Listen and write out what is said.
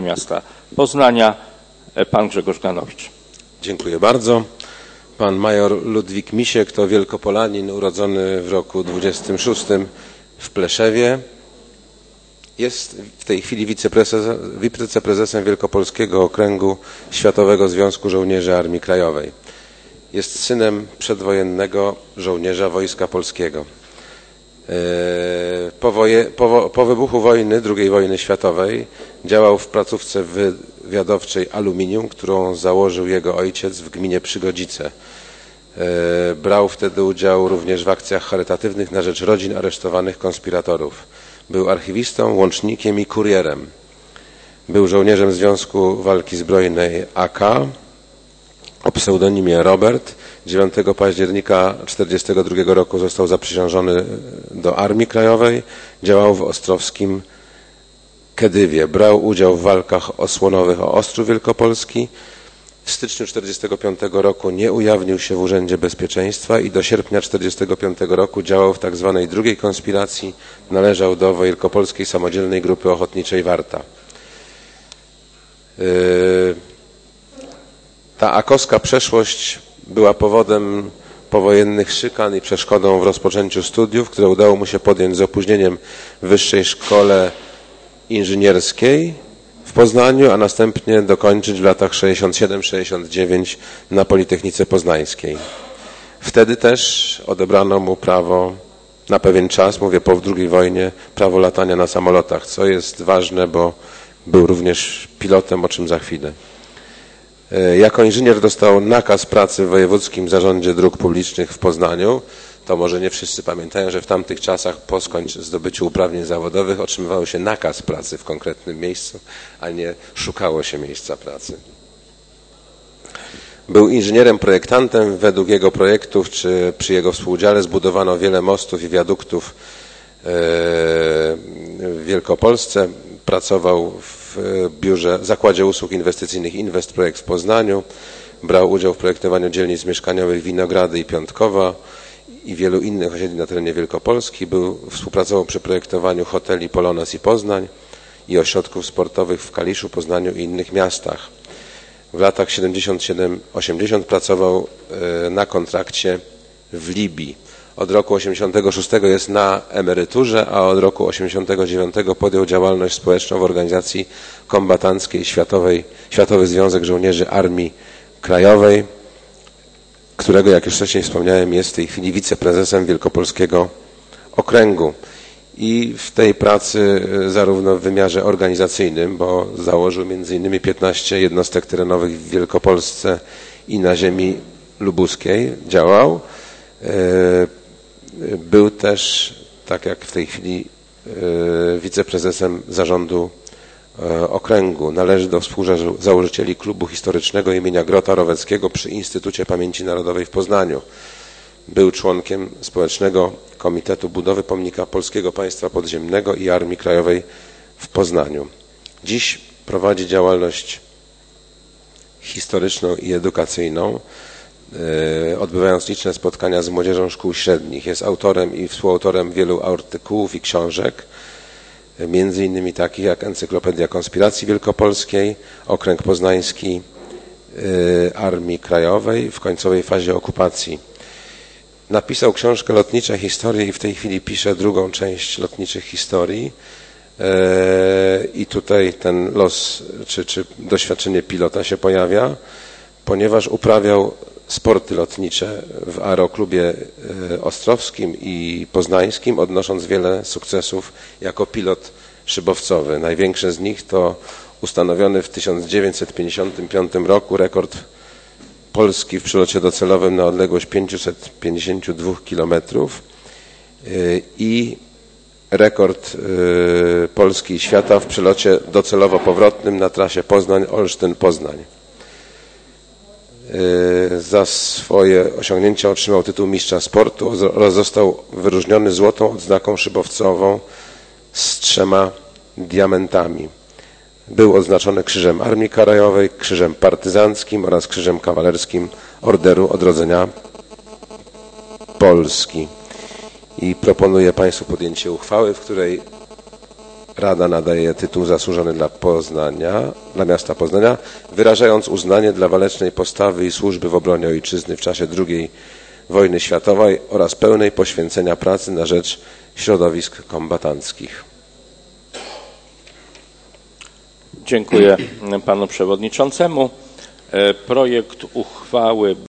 miasta Poznania, pan Grzegorz Ganowicz. Dziękuję bardzo. Pan major Ludwik Misiek to Wielkopolanin urodzony w roku 26 w Pleszewie. Jest w tej chwili wiceprezesem Wielkopolskiego Okręgu Światowego Związku Żołnierzy Armii Krajowej. Jest synem przedwojennego żołnierza Wojska Polskiego. Po wybuchu wojny, II wojny światowej, działał w placówce wywiadowczej Aluminium, którą założył jego ojciec w gminie Przygodzice. Brał wtedy udział również w akcjach charytatywnych na rzecz rodzin aresztowanych konspiratorów. Był archiwistą, łącznikiem i kurierem. Był żołnierzem Związku Walki Zbrojnej AK o pseudonimie Robert. 9 października 1942 roku został zaprzysiężony do Armii Krajowej. Działał w ostrowskim Kedywie. Brał udział w walkach osłonowych o Ostrów Wielkopolski. W styczniu 1945 roku nie ujawnił się w Urzędzie Bezpieczeństwa i do sierpnia 1945 roku działał w tzw. drugiej konspiracji. Należał do Wielkopolskiej Samodzielnej Grupy Ochotniczej Warta. Ta akowska przeszłość była powodem powojennych szykan i przeszkodą w rozpoczęciu studiów, które udało mu się podjąć z opóźnieniem w Wyższej Szkole Inżynierskiej w Poznaniu, a następnie dokończyć w latach 67-69 na Politechnice Poznańskiej. Wtedy też odebrano mu prawo na pewien czas, mówię po II wojnie, prawo latania na samolotach, co jest ważne, bo był również pilotem, o czym za chwilę. Jako inżynier dostał nakaz pracy w Wojewódzkim Zarządzie Dróg Publicznych w Poznaniu. To może nie wszyscy pamiętają, że w tamtych czasach po zdobyciu uprawnień zawodowych otrzymywało się nakaz pracy w konkretnym miejscu, a nie szukało się miejsca pracy. Był inżynierem projektantem. Według jego projektów czy przy jego współudziale zbudowano wiele mostów i wiaduktów w Wielkopolsce. Pracował w Zakładzie Usług Inwestycyjnych Investprojekt w Poznaniu. Brał udział w projektowaniu dzielnic mieszkaniowych Winogrady i Piątkowa i wielu innych osiedli na terenie Wielkopolski. Współpracował przy projektowaniu hoteli Polones i Poznań i ośrodków sportowych w Kaliszu, Poznaniu i innych miastach. W latach 77-80 pracował na kontrakcie w Libii. Od roku 86 jest na emeryturze, a od roku 89 podjął działalność społeczną w organizacji kombatanckiej Światowy Związek Żołnierzy Armii Krajowej, którego, jak już wcześniej wspomniałem, jest w tej chwili wiceprezesem Wielkopolskiego Okręgu. I w tej pracy zarówno w wymiarze organizacyjnym, bo założył m.in. 15 jednostek terenowych w Wielkopolsce i na ziemi lubuskiej działał. Był też, tak jak w tej chwili, wiceprezesem zarządu okręgu. Należy do współzałożycieli klubu historycznego imienia Grota Roweckiego przy Instytucie Pamięci Narodowej w Poznaniu. Był członkiem Społecznego Komitetu Budowy Pomnika Polskiego Państwa Podziemnego i Armii Krajowej w Poznaniu. Dziś prowadzi działalność historyczną i edukacyjną, odbywając liczne spotkania z młodzieżą szkół średnich. Jest autorem i współautorem wielu artykułów i książek, między innymi takich jak Encyklopedia Konspiracji Wielkopolskiej, Okręg Poznański Armii Krajowej w końcowej fazie okupacji. Napisał książkę Lotnicze Historie i w tej chwili pisze drugą część Lotniczych Historii. I tutaj ten los czy doświadczenie pilota się pojawia, ponieważ uprawiał sporty lotnicze w aeroklubie ostrowskim i poznańskim, odnosząc wiele sukcesów jako pilot szybowcowy. Największe z nich to ustanowiony w 1955 roku rekord Polski w przelocie docelowym na odległość 552 km i rekord Polski i świata w przelocie docelowo-powrotnym na trasie Poznań-Olsztyn-Poznań. Za swoje osiągnięcia otrzymał tytuł mistrza sportu oraz został wyróżniony złotą odznaką szybowcową z 3 diamentami. Był odznaczony Krzyżem Armii Krajowej, Krzyżem Partyzanckim oraz Krzyżem Kawalerskim Orderu Odrodzenia Polski. I proponuję Państwu podjęcie uchwały, w której Rada nadaje tytuł zasłużony dla miasta Poznania, wyrażając uznanie dla walecznej postawy i służby w obronie ojczyzny w czasie II wojny światowej oraz pełnej poświęcenia pracy na rzecz środowisk kombatanckich. Dziękuję panu przewodniczącemu. Projekt uchwały